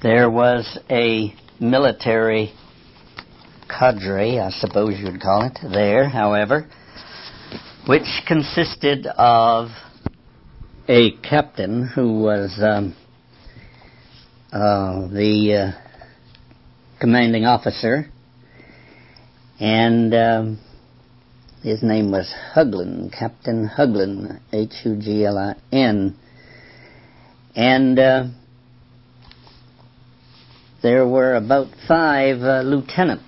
There was a military cadre, I suppose you'd call it, there, however, which consisted of a captain who was the commanding officer, and his name was Huglin, Captain Huglin, Huglin, and there were about 5 lieutenants.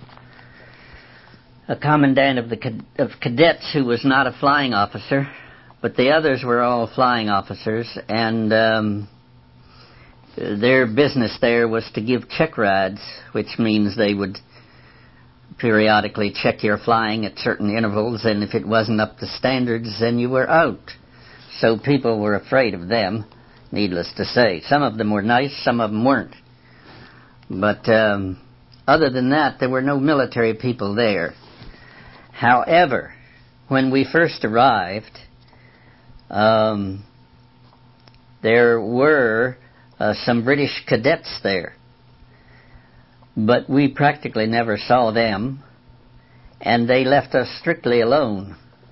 A commandant of cadets who was not a flying officer, but the others were all flying officers, and their business there was to give check rides, which means they would periodically check your flying at certain intervals, and if it wasn't up to standards, then you were out. So people were afraid of them, needless to say. Some of them were nice, some of them weren't. But other than that, there were no military people there. However, when we first arrived, there were some British cadets there. But we practically never saw them, and they left us strictly alone.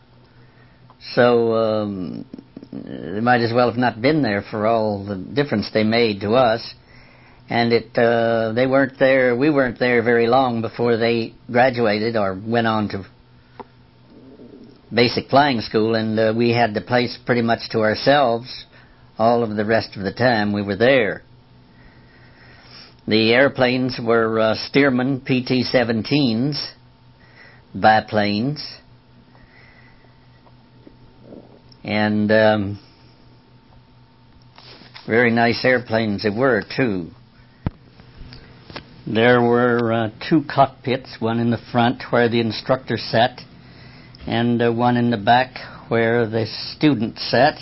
So they might as well have not been there for all the difference they made to us. And they weren't there. We weren't there very long before they graduated or went on to basic flying school, and we had the place pretty much to ourselves all of the rest of the time we were there. The airplanes were Stearman PT-17s, biplanes, and very nice airplanes they were, too. There were 2 cockpits, one in the front where the instructor sat, and one in the back where the student sat.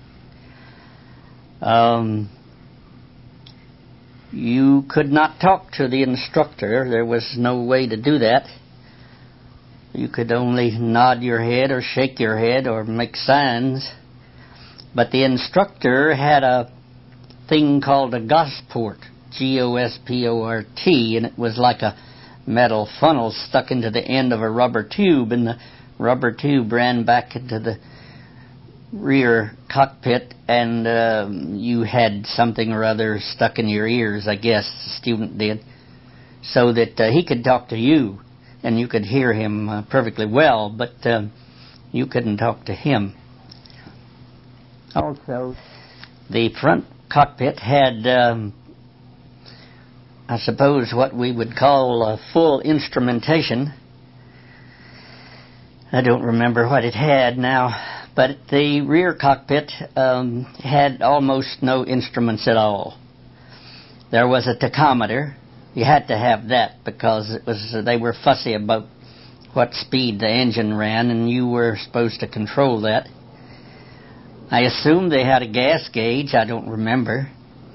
You could not talk to the instructor. There was no way to do that. You could only nod your head or shake your head or make signs. But the instructor had a thing called a Gosport, G-O-S-P-O-R-T, and it was like a metal funnel stuck into the end of a rubber tube, and the rubber tube ran back into the rear cockpit, and you had something or other stuck in your ears, I guess the student did, so that he could talk to you, and you could hear him perfectly well, but you couldn't talk to him. Also, the front cockpit had, I suppose, what we would call full instrumentation. I don't remember what it had now, but the rear cockpit had almost no instruments at all. There was a tachometer. You had to have that because they were fussy about what speed the engine ran, and you were supposed to control that. I assume they had a gas gauge. I don't remember.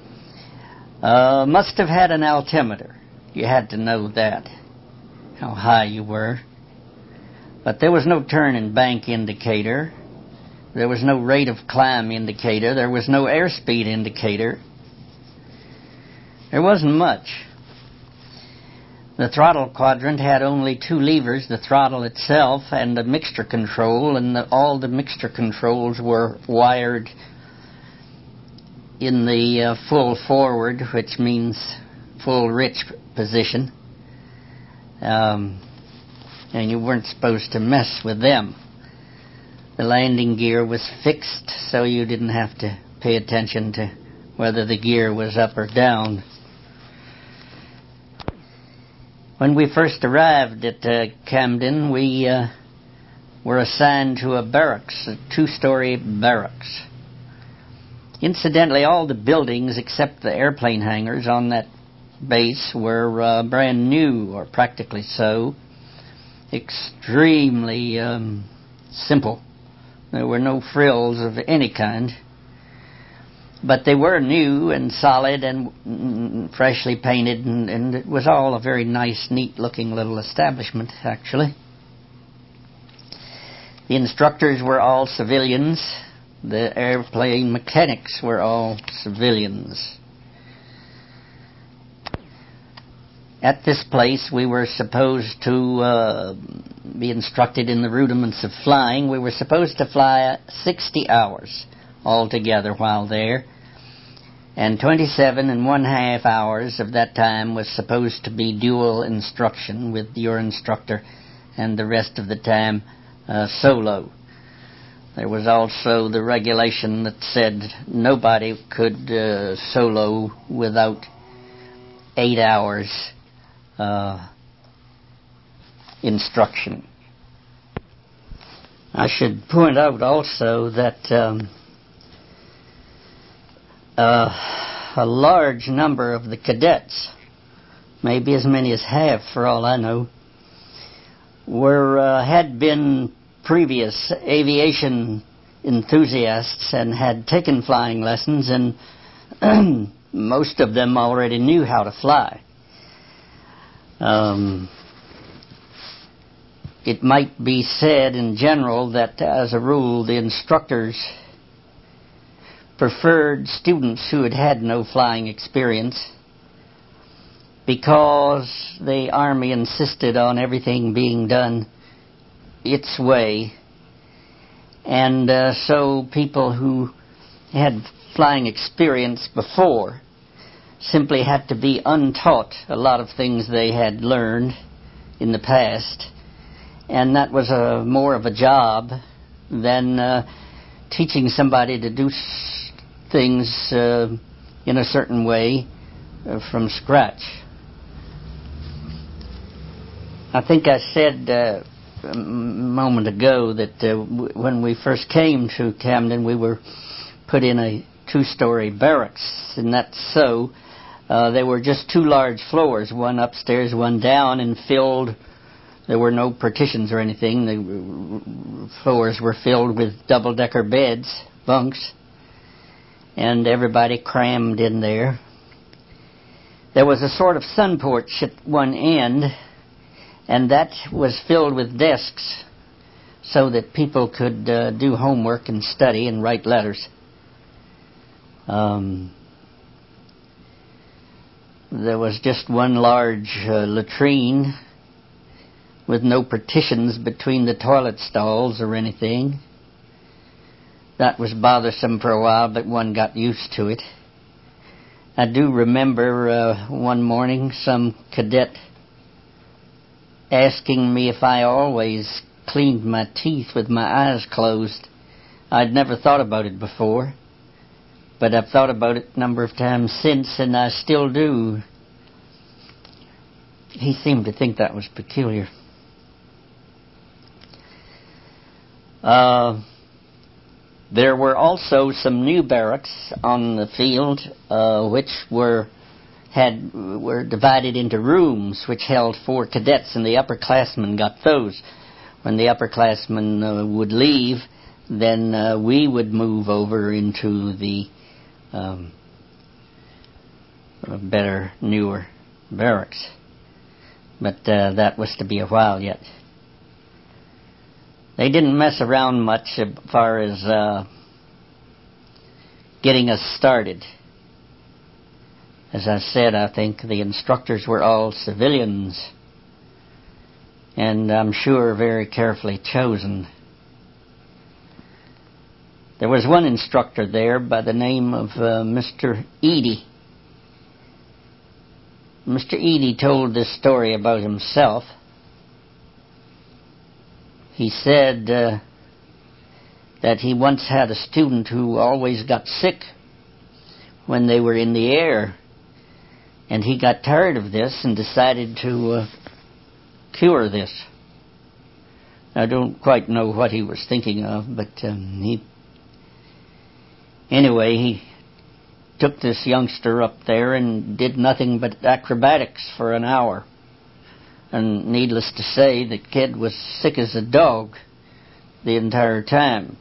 Must have had an altimeter. You had to know that, how high you were. But there was no turn and bank indicator. There was no rate of climb indicator. There was no airspeed indicator. There wasn't much. The throttle quadrant had only 2 levers, the throttle itself and the mixture control, and all the mixture controls were wired in the full forward, which means full rich position. And you weren't supposed to mess with them. The landing gear was fixed, so you didn't have to pay attention to whether the gear was up or down. When we first arrived at Camden, we were assigned to a barracks, a 2-story barracks. Incidentally, all the buildings except the airplane hangars on that base were brand new, or practically so. Extremely simple. There were no frills of any kind. But they were new and solid and freshly painted, and it was all a very nice, neat-looking little establishment, actually. The instructors were all civilians. The airplane mechanics were all civilians. At this place, we were supposed to be instructed in the rudiments of flying. We were supposed to fly 60 hours altogether while there, and 27 and one-half hours of that time was supposed to be dual instruction with your instructor, and the rest of the time solo. There was also the regulation that said nobody could solo without 8 hours instruction. I should point out also that a large number of the cadets, maybe as many as half for all I know, had been previous aviation enthusiasts and had taken flying lessons, and most of them already knew how to fly. It might be said in general that, as a rule, the instructors preferred students who had had no flying experience because the Army insisted on everything being done its way, and so people who had flying experience before simply had to be untaught a lot of things they had learned in the past, and that was more of a job than teaching somebody to do things in a certain way from scratch. I think I said a moment ago that when we first came to Camden, we were put in a 2-story barracks, and that's so. They were just 2 large floors, one upstairs, one down, and filled. There were no partitions or anything. The floors were filled with double-decker beds, bunks, and everybody crammed in there. There was a sort of sun porch at one end, and that was filled with desks so that people could do homework and study and write letters. There was just one large latrine with no partitions between the toilet stalls or anything. That was bothersome for a while, but one got used to it. I do remember one morning some cadet asking me if I always cleaned my teeth with my eyes closed. I'd never thought about it before, but I've thought about it a number of times since, and I still do. He seemed to think that was peculiar. There were also some new barracks on the field, which were divided into rooms which held 4 cadets, and the upperclassmen got those. When the upperclassmen would leave, then we would move over into the better, newer barracks. But that was to be a while yet. They didn't mess around much as far as getting us started. As I said, I think the instructors were all civilians, and I'm sure very carefully chosen. There was one instructor there by the name of Mr. Eady. Mr. Eady told this story about himself. He said that he once had a student who always got sick when they were in the air, and he got tired of this and decided to cure this. I don't quite know what he was thinking of, but anyway, he took this youngster up there and did nothing but acrobatics for an hour. And needless to say, the kid was sick as a dog the entire time.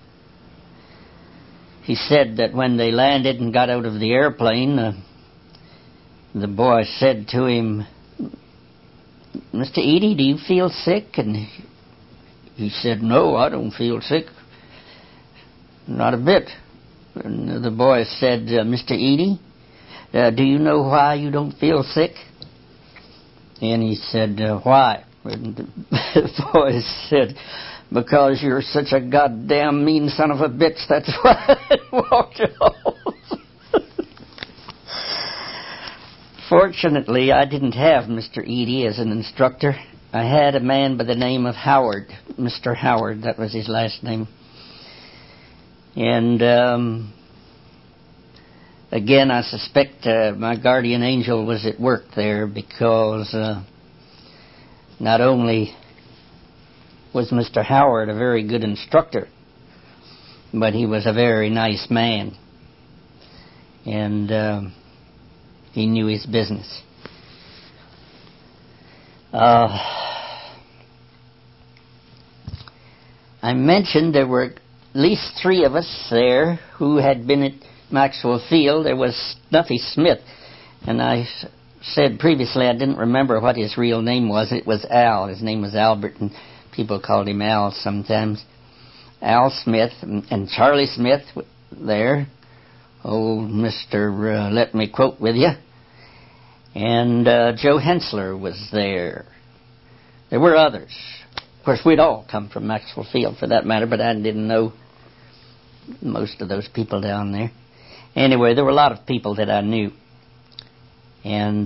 He said that when they landed and got out of the airplane, the boy said to him, "Mr. Eady, do you feel sick?" And he said, "No, I don't feel sick. Not a bit." And the boy said, "Mr. Eady, do you know why you don't feel sick?" And he said, why? And the boy said, because you're such a goddamn mean son of a bitch, that's why I walked off. Fortunately, I didn't have Mr. Eady as an instructor. I had a man by the name of Howard, Mr. Howard, that was his last name. And again, I suspect my guardian angel was at work there, because not only was Mr. Howard a very good instructor, but he was a very nice man. And he knew his business. I mentioned there were at least 3 of us there who had been at Maxwell Field. There was Snuffy Smith, and I said previously I didn't remember what his real name was. It was Al. His name was Albert, and people called him Al sometimes. Al Smith and Charlie Smith there. Old Mr. Let Me Quote with you. And Joe Hensler was there. There were others. Of course, we'd all come from Maxwell Field for that matter, but I didn't know most of those people down there. Anyway, there were a lot of people that I knew. And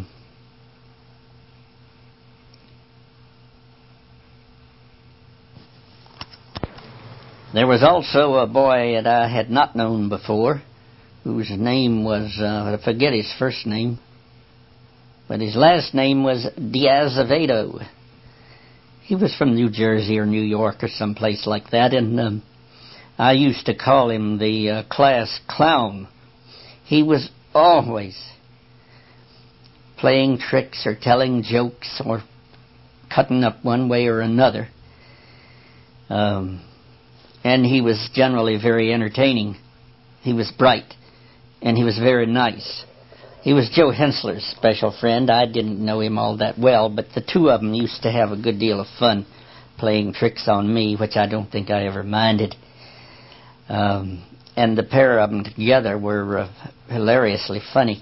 there was also a boy that I had not known before, whose name was, I forget his first name, but his last name was D'Azevedo. He was from New Jersey or New York or someplace like that, and I used to call him the class clown. He was always playing tricks or telling jokes or cutting up one way or another. And he was generally very entertaining. He was bright, and he was very nice. He was Joe Hensler's special friend. I didn't know him all that well, but the 2 of them used to have a good deal of fun playing tricks on me, which I don't think I ever minded. And the pair of them together were hilariously funny.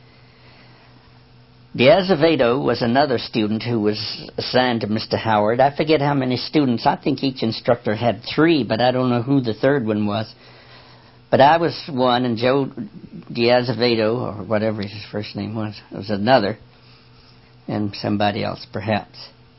D'Azevedo was another student who was assigned to Mr. Howard. I forget how many students. I think each instructor had 3, but I don't know who the third one was. But I was one, and Joe D'Azevedo, or whatever his first name was another, and somebody else perhaps.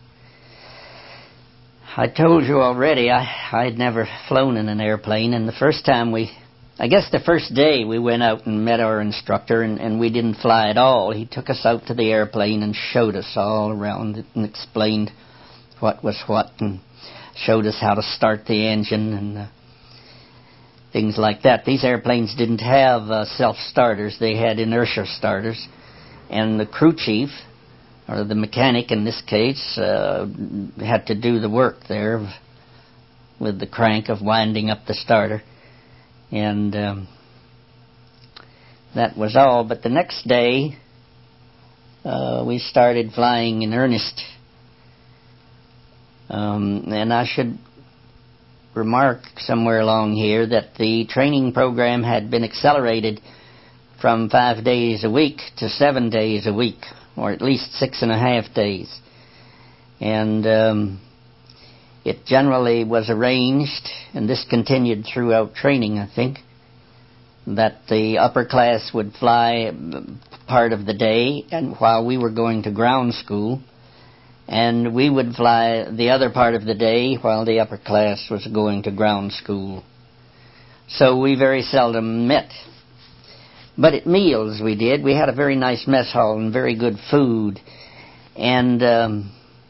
I told you already I had never flown in an airplane, and the first day we went out and met our instructor, and we didn't fly at all. He took us out to the airplane and showed us all around it and explained what was what, and showed us how to start the engine and things like that. These airplanes didn't have self-starters. They had inertia starters. And the crew chief, or the mechanic in this case, had to do the work there with the crank of winding up the starter. And that was all. But the next day, we started flying in earnest. And I should remark somewhere along here that the training program had been accelerated from 5 days a week to 7 days a week, or at least 6.5 days. And it generally was arranged, and this continued throughout training, I think, that the upper class would fly part of the day, and while we were going to ground school, and we would fly the other part of the day while the upper class was going to ground school. So we very seldom met. But at meals we did. We had a very nice mess hall and very good food. And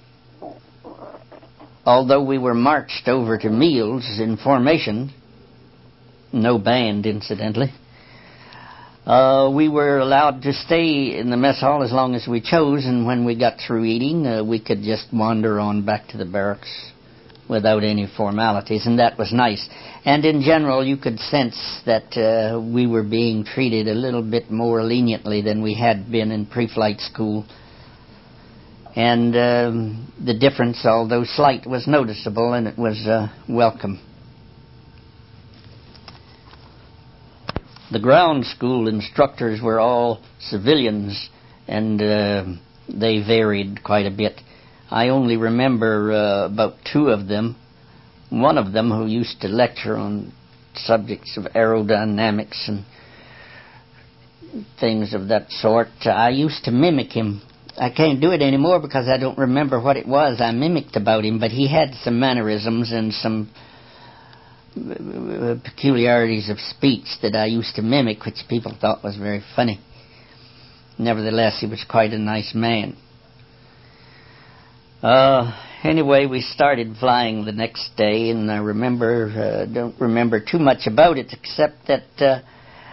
although we were marched over to meals in formation, no band incidentally, we were allowed to stay in the mess hall as long as we chose, and when we got through eating, we could just wander on back to the barracks without any formalities, and that was nice. And in general, you could sense that we were being treated a little bit more leniently than we had been in pre-flight school. And the difference, although slight, was noticeable, and it was welcome. The ground school instructors were all civilians, and They varied quite a bit. I only remember about two of them. One of them, who used to lecture on subjects of aerodynamics and things of that sort, I used to mimic him. I can't do it anymore because I don't remember what it was I mimicked about him, but he had some mannerisms and some peculiarities of speech that I used to mimic, which people thought was very funny. Nevertheless, he was quite a nice man. Anyway, we started flying the next day, and I don't remember too much about it, except that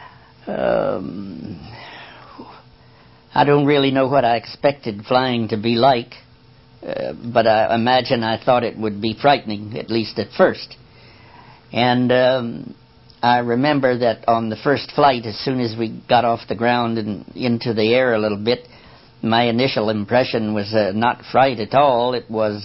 I don't really know what I expected flying to be like, but I imagine I thought it would be frightening, at least at first. And I remember that on the first flight, as soon as we got off the ground and into the air a little bit, my initial impression was not fright at all. It was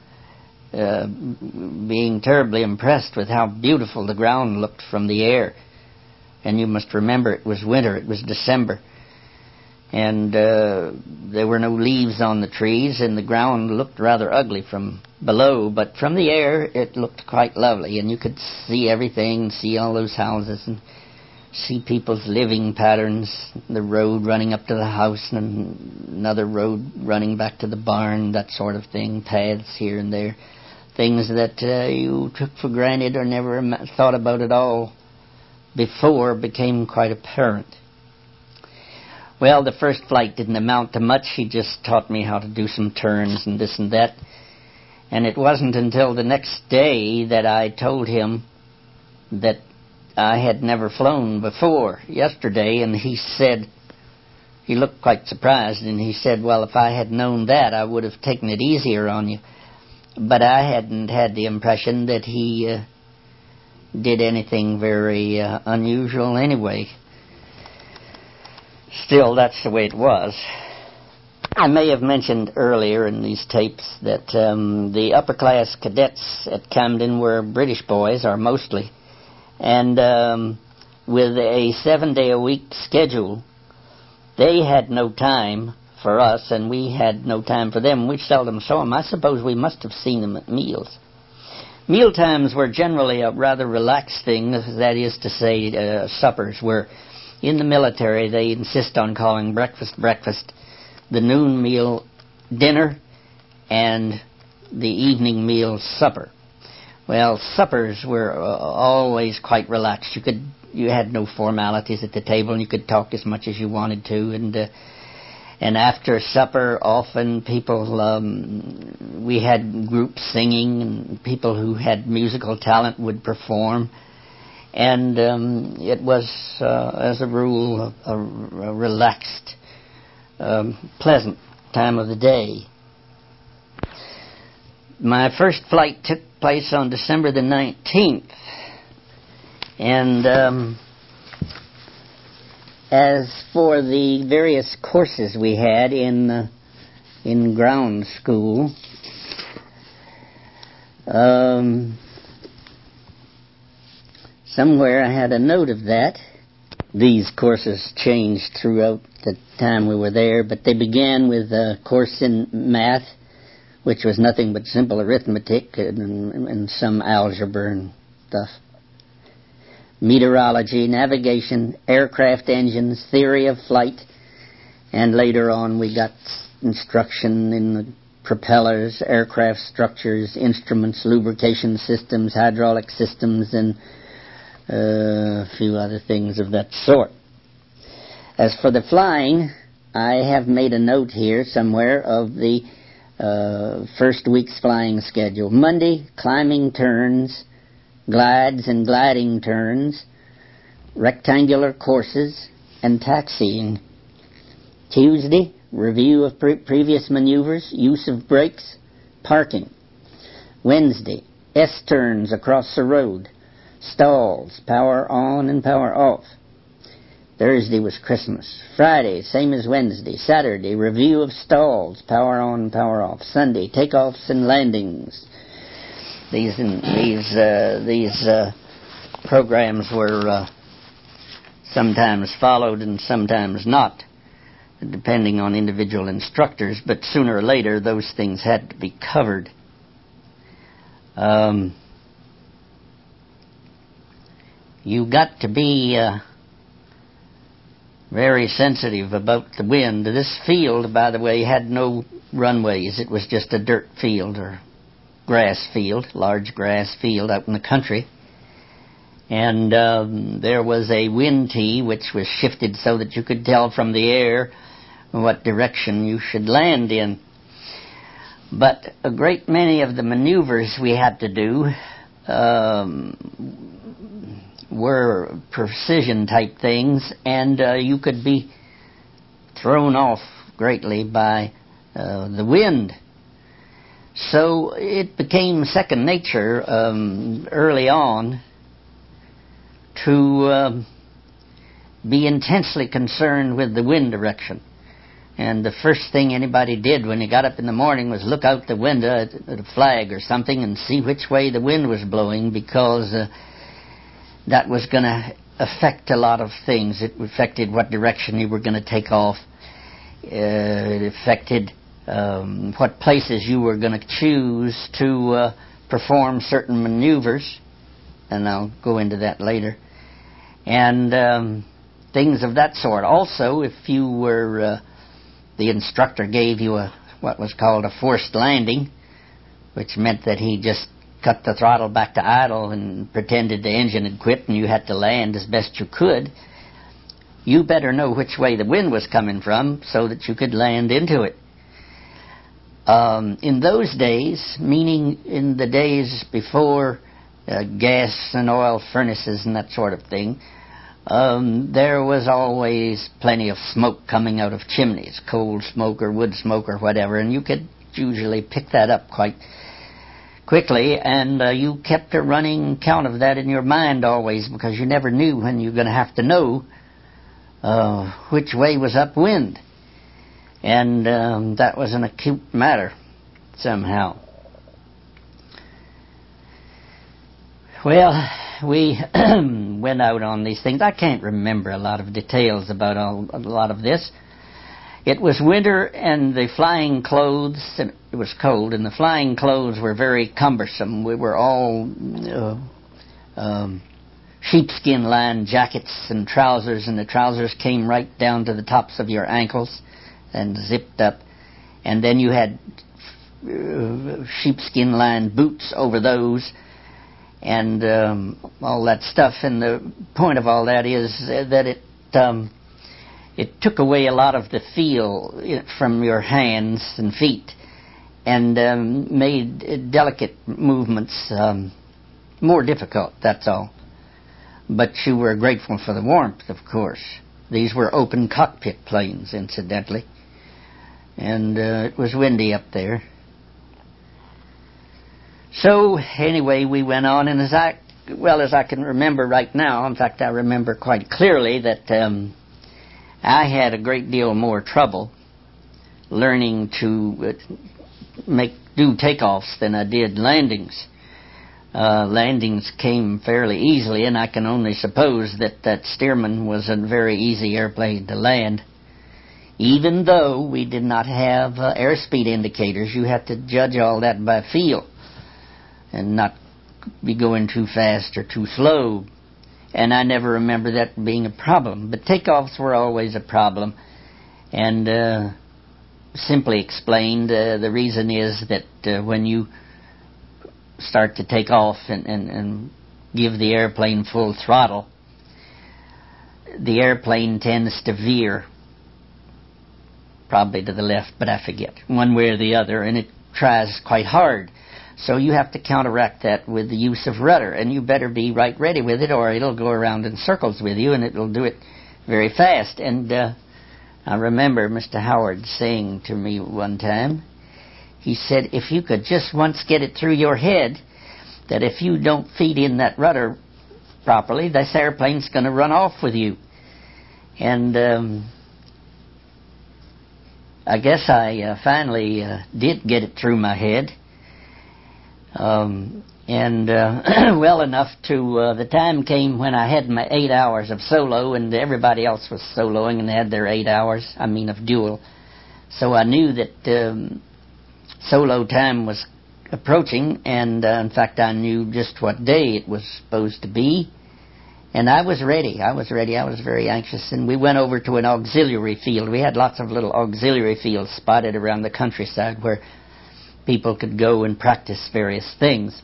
being terribly impressed with how beautiful the ground looked from the air. And you must remember, it was winter, it was December. And there were no leaves on the trees, and the ground looked rather ugly from below, but from the air it looked quite lovely, and you could see everything, see all those houses, and see people's living patterns, the road running up to the house, and another road running back to the barn, that sort of thing, paths here and there, things that you took for granted or never thought about at all before became quite apparent. Well, the first flight didn't amount to much. He just taught me how to do some turns and this and that. And it wasn't until the next day that I told him that I had never flown before, yesterday, and he looked quite surprised, and he said, well, if I had known that, I would have taken it easier on you. But I hadn't had the impression that he did anything very unusual anyway. Still, that's the way it was. I may have mentioned earlier in these tapes that the upper-class cadets at Camden were British boys, or mostly, and with a 7-day-a-week schedule, they had no time for us, and we had no time for them. We seldom saw them. I suppose we must have seen them at meals. Meal times were generally a rather relaxed thing, that is to say, suppers were. In the military, they insist on calling breakfast, the noon meal dinner, and the evening meal supper. Well, suppers were always quite relaxed. You had no formalities at the table, and you could talk as much as you wanted to. And after supper, often we had groups singing, and people who had musical talent would perform. And it was, as a rule, a relaxed, pleasant time of the day. My first flight took place on December the 19th. And as for the various courses we had in ground school, somewhere I had a note of that. These courses changed throughout the time we were there, but they began with a course in math, which was nothing but simple arithmetic and some algebra and stuff. Meteorology, navigation, aircraft engines, theory of flight, and later on we got instruction in the propellers, aircraft structures, instruments, lubrication systems, hydraulic systems, and a few other things of that sort. As for the flying, I have made a note here somewhere of the first week's flying schedule. Monday, climbing turns, glides and gliding turns, rectangular courses, and taxiing. Tuesday, review of previous maneuvers, use of brakes, parking. Wednesday, S-turns across the road, stalls, power on and power off. Thursday was Christmas. Friday, same as Wednesday. Saturday, review of stalls, power on, power off. Sunday, takeoffs and landings. These programs were sometimes followed and sometimes not. depending on individual instructors, but sooner or later those things had to be covered. You got to be very sensitive about the wind. This field, by the way, had no runways. It was just a dirt field or grass field, large grass field out in the country. And there was a wind tee which was shifted so that you could tell from the air what direction you should land in. But a great many of the maneuvers we had to do were precision type things, and you could be thrown off greatly by the wind. So it became second nature early on to be intensely concerned with the wind direction. And the first thing anybody did when he got up in the morning was look out the window at a flag or something and see which way the wind was blowing, because that was going to affect a lot of things. It affected what direction you were going to take off. It affected what places you were going to choose to perform certain maneuvers, and I'll go into that later. And things of that sort. Also, if you were, the instructor gave you what was called a forced landing, which meant that he just cut the throttle back to idle and pretended the engine had quit and you had to land as best you could, you better know which way the wind was coming from so that you could land into it. In those days, meaning in the days before gas and oil furnaces and that sort of thing, there was always plenty of smoke coming out of chimneys, coal smoke or wood smoke or whatever, and you could usually pick that up quite quickly, and you kept a running count of that in your mind always, because you never knew when you were going to have to know which way was upwind. And that was an acute matter somehow. Well, we went out on these things. I can't remember a lot of details about a lot of this. It was winter, and the flying clothes, and it was cold, and the flying clothes were very cumbersome. We were all sheepskin-lined jackets and trousers, and the trousers came right down to the tops of your ankles and zipped up. And then you had sheepskin-lined boots over those, and all that stuff. And the point of all that is that it took away a lot of the feel from your hands and feet, and made delicate movements more difficult, that's all. But you were grateful for the warmth, of course. These were open cockpit planes, incidentally. And it was windy up there. So, anyway, we went on, and as I can remember right now, in fact, I remember quite clearly that I had a great deal more trouble learning to do takeoffs than I did landings. Landings came fairly easily, and I can only suppose that Stearman was a very easy airplane to land. Even though we did not have airspeed indicators, you had to judge all that by feel and not be going too fast or too slow. And I never remember that being a problem. But takeoffs were always a problem. And simply explained, the reason is that when you start to take off and give the airplane full throttle, the airplane tends to veer, probably to the left, but I forget, one way or the other, and it tries quite hard. So you have to counteract that with the use of rudder, and you better be right ready with it, or it'll go around in circles with you, and it'll do it very fast. And I remember Mr. Howard saying to me one time, he said, if you could just once get it through your head that if you don't feed in that rudder properly, this airplane's going to run off with you. And I guess I finally did get it through my head. Well enough to the time came when I had my 8 hours of solo, and everybody else was soloing and had their 8 hours, of dual. So I knew that solo time was approaching, and in fact I knew just what day it was supposed to be, and I was ready. I was very anxious, and we went over to an auxiliary field. We had lots of little auxiliary fields spotted around the countryside where people could go and practice various things.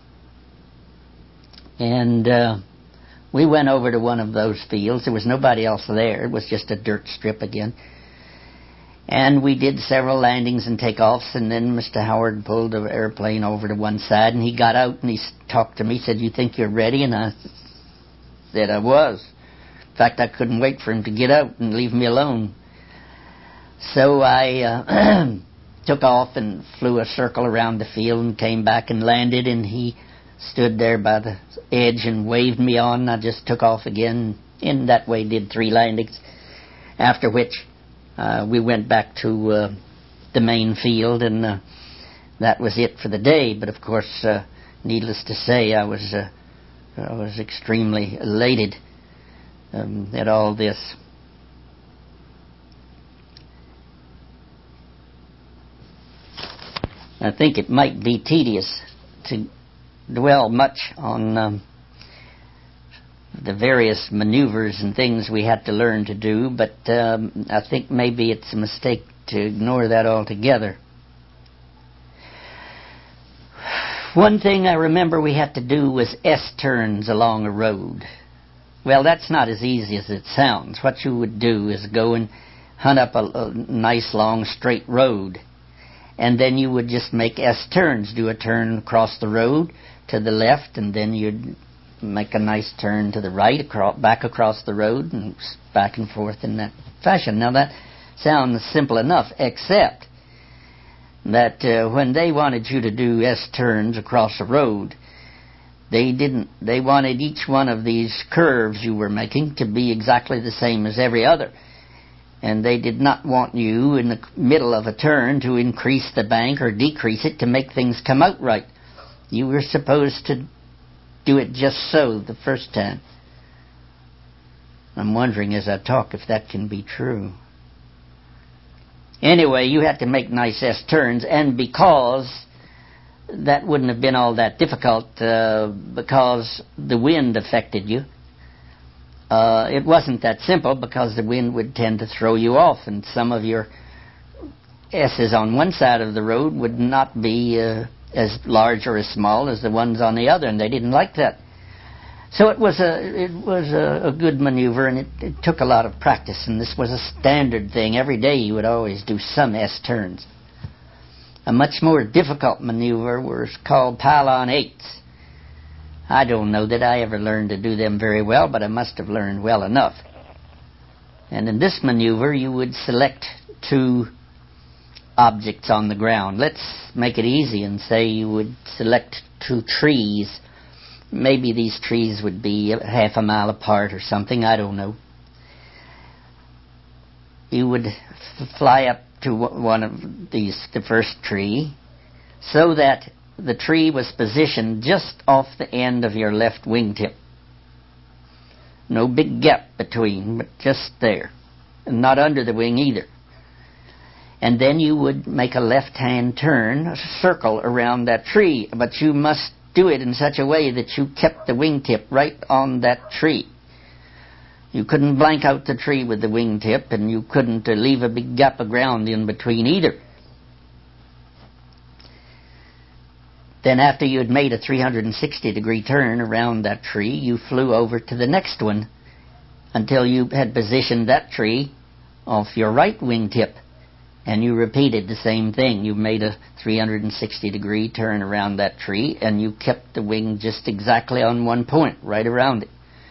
And we went over to one of those fields. There was nobody else there. It was just a dirt strip again. And we did several landings and takeoffs, and then Mr. Howard pulled the airplane over to one side, and he got out and he talked to me. He said, "You think you're ready?" And I said I was. In fact, I couldn't wait for him to get out and leave me alone. So I took off and flew a circle around the field and came back and landed, and he stood there by the edge and waved me on. I just took off again, and that way did 3 landings, after which we went back to the main field, and that was it for the day. But of course, needless to say, I was extremely elated at all this. I think it might be tedious to dwell much on the various maneuvers and things we had to learn to do, but I think maybe it's a mistake to ignore that altogether. One thing I remember we had to do was S-turns along a road. Well, that's not as easy as it sounds. What you would do is go and hunt up a nice long straight road, and then you would just make S-turns, do a turn across the road to the left, and then you'd make a nice turn to the right, back across the road, and back and forth in that fashion. Now that sounds simple enough, except that when they wanted you to do S-turns across a road, they wanted each one of these curves you were making to be exactly the same as every other. And they did not want you in the middle of a turn to increase the bank or decrease it to make things come out right. You were supposed to do it just so the first time. I'm wondering as I talk if that can be true. Anyway, you had to make nice S-turns, and because that wouldn't have been all that difficult, because the wind affected you, it wasn't that simple, because the wind would tend to throw you off, and some of your S's on one side of the road would not be as large or as small as the ones on the other, and they didn't like that. So it was a good maneuver, and it took a lot of practice, and this was a standard thing. Every day you would always do some S-turns. A much more difficult maneuver was called pile-on eights. I don't know that I ever learned to do them very well, but I must have learned well enough. And in this maneuver, you would select 2 objects on the ground. Let's make it easy and say you would select 2 trees. Maybe these trees would be half a mile apart or something, I don't know. You would fly up to one of these, the first tree, so that the tree was positioned just off the end of your left wingtip. No big gap between, but just there. And not under the wing either. And then you would make a left-hand turn, a circle around that tree, but you must do it in such a way that you kept the wingtip right on that tree. You couldn't blank out the tree with the wingtip, and you couldn't leave a big gap of ground in between either. Then after you had made a 360-degree turn around that tree, you flew over to the next one until you had positioned that tree off your right wingtip. And you repeated the same thing. You made a 360-degree turn around that tree, and you kept the wing just exactly on one point, right around it.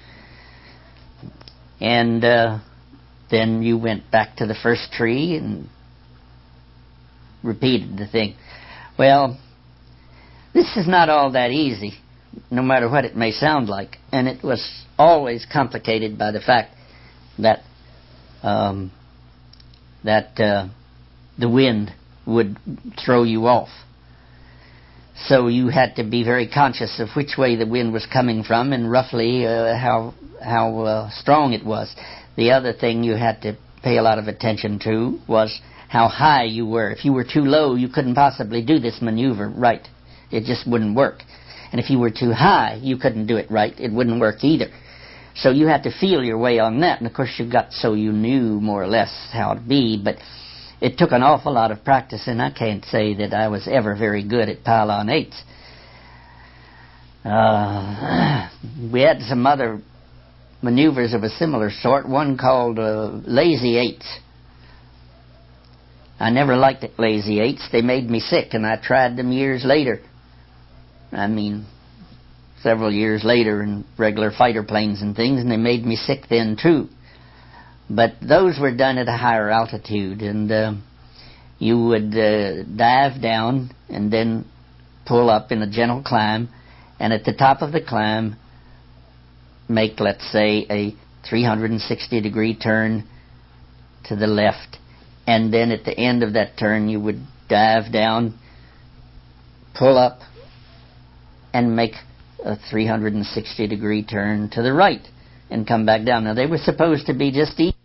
And then you went back to the first tree and repeated the thing. Well, this is not all that easy, no matter what it may sound like. And it was always complicated by the fact that the wind would throw you off. So you had to be very conscious of which way the wind was coming from and roughly how strong it was. The other thing you had to pay a lot of attention to was how high you were. If you were too low, you couldn't possibly do this maneuver right. It just wouldn't work. And if you were too high, you couldn't do it right. It wouldn't work either. So you had to feel your way on that. And of course you got so you knew more or less how to be, but it took an awful lot of practice, and I can't say that I was ever very good at pylon eights. We had some other maneuvers of a similar sort, one called lazy eights. I never liked lazy eights. They made me sick, and I tried them years later. I mean, several years later in regular fighter planes and things, and they made me sick then too. But those were done at a higher altitude, and you would dive down and then pull up in a gentle climb, and at the top of the climb make, let's say, a 360-degree turn to the left, and then at the end of that turn you would dive down, pull up, and make a 360-degree turn to the right and come back down. Now, they were supposed to be just easy.